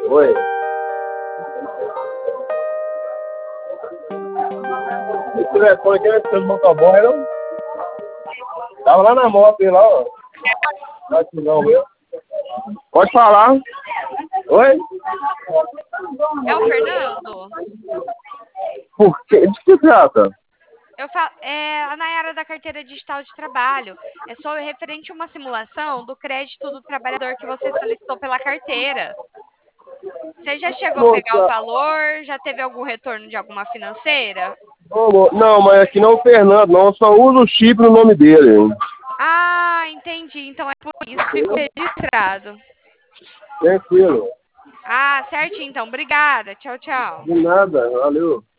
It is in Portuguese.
Oi. Esse telefone aqui é do motoboy, não? Tava lá na moto, lá, ó. Aqui não, meu. Pode falar. Oi? É o Fernando? Por quê? De que trata? É a Nayara da Carteira Digital de Trabalho. É só referente a uma simulação do crédito do trabalhador que você solicitou pela carteira. Você já chegou a pegar o Moça, valor? Já teve algum retorno de alguma financeira? não, mas aqui não é o Fernando, não. Eu só uso o chip no nome dele. Ah, entendi. Então é por isso. Fico registrado. Tranquilo. Ah, certinho então. Obrigada. Tchau, tchau. De nada, valeu.